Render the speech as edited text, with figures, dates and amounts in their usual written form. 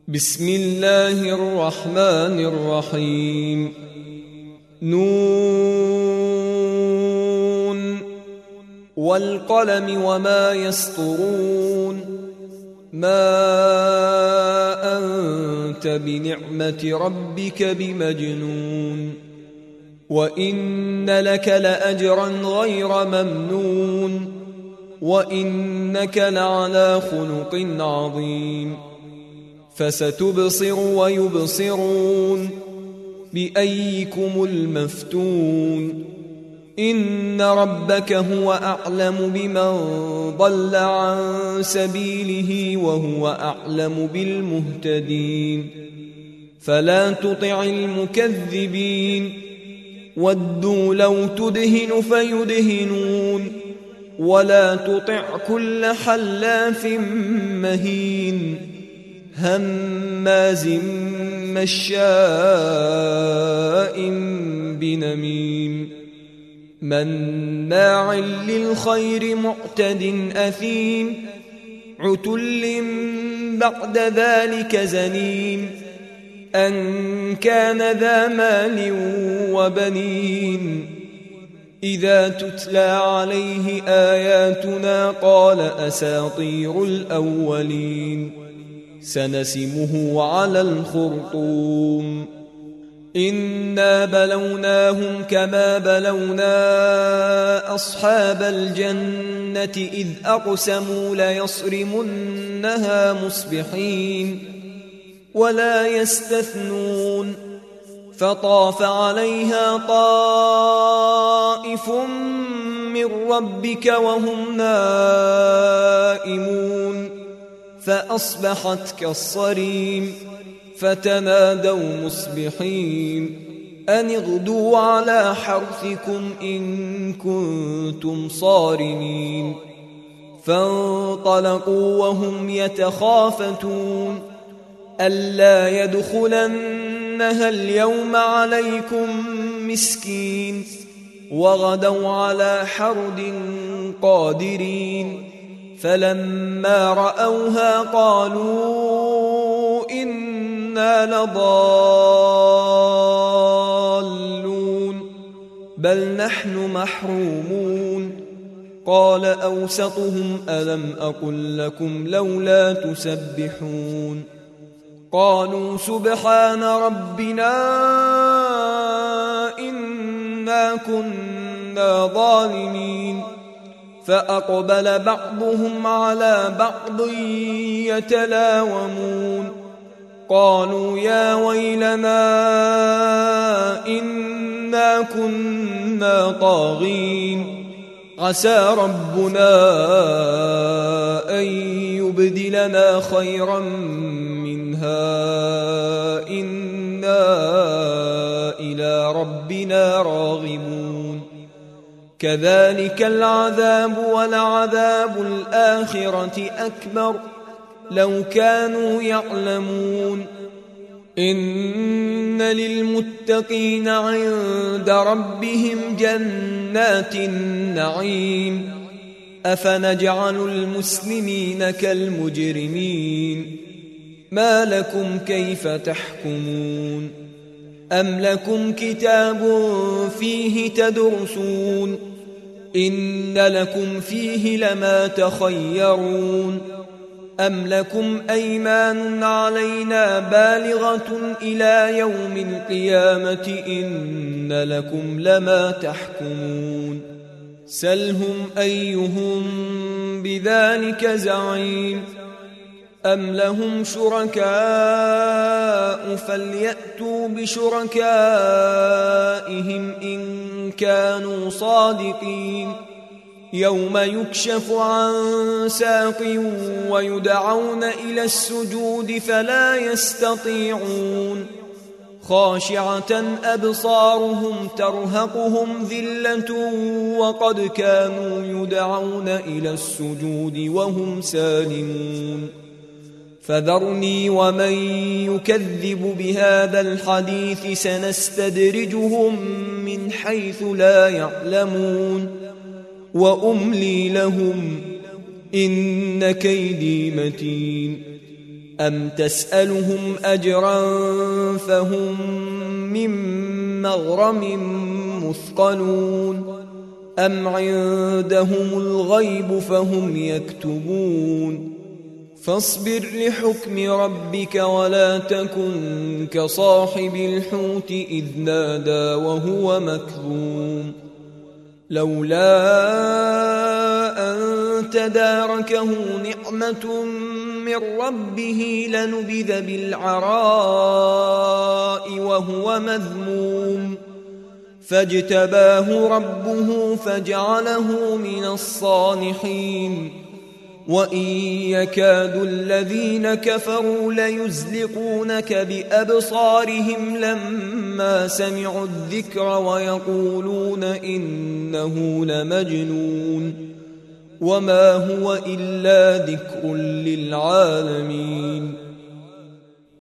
بسم الله الرحمن الرحيم. نون والقلم وما يسطرون. ما أنت بنعمة ربك بمجنون. وإن لك لأجرا غير ممنون. وإنك لعلى خلق عظيم. فستبصر ويبصرون بأيكم المفتون. إن ربك هو أعلم بمن ضل عن سبيله وهو أعلم بالمهتدين. فلا تطع المكذبين. ودوا لو تدهن فيدهنون. ولا تطع كل حلاف مهين هماز مشاء بنميم مناع للخير معتد أثيم عتل بعد ذلك زنيم أن كان ذا مال وبنين. إذا تتلى عليه آياتنا قال أساطير الأولين. سنسمه على الخرطوم. إنا بلوناهم كما بلونا أصحاب الجنة إذ أقسموا ليصرمنها مصبحين ولا يستثنون. فطاف عليها طائف من ربك وهم نائمون فأصبحت كالصريم. فتنادوا مصبحين أن اغدوا على حرثكم إن كنتم صارمين. فانطلقوا وهم يتخافتون ألا يدخلنها اليوم عليكم مسكين. وغدوا على حرد قادرين. فلما رأوها قالوا إنا لضالون بل نحن محرومون. قال أوسطهم ألم أقل لكم لولا تسبحون. قالوا سبحان ربنا إنا كنا ظالمين. فأقبل بعضهم على بعض يتلاومون. قالوا يا ويلنا إنا كنا طاغين. عسى ربنا أن يبدلنا خيرا منها إنا إلى ربنا راغبون. كذلك العذاب ولعذاب الآخرة أكبر لو كانوا يعلمون. إن للمتقين عند ربهم جنات النعيم. أفنجعل المسلمين كالمجرمين. ما لكم كيف تحكمون. أم لكم كتاب فيه تدرسون. إن لكم فيه لما تخيرون. أم لكم أيمان علينا بالغة إلى يوم القيامة إن لكم لما تحكمون. سلهم أيهم بذلك زعيم. أم لهم شركاء فليأتوا بشركائهم إن كانوا صادقين. يوم يكشف عن ساق ويدعون إلى السجود فلا يستطيعون. خاشعة أبصارهم ترهقهم ذلة وقد كانوا يدعون إلى السجود وهم سالمون. فذرني ومن يكذب بهذا الحديث سنستدرجهم من حيث لا يعلمون وأملي لهم إن كيدي متين أم تسألهم أجرا فهم من مغرم مثقلون أم عندهم الغيب فهم يكتبون فاصبر لحكم ربك ولا تكن كصاحب الحوت إذ نادى وهو مكظوم لولا أن تداركه نعمة من ربه لنبذ بالعراء وهو مذموم فاجتباه ربه فجعله من الصالحين وإن يكاد الذين كفروا ليزلقونك بأبصارهم لما سمعوا الذكر ويقولون إنه لمجنون وما هو إلا ذكر للعالمين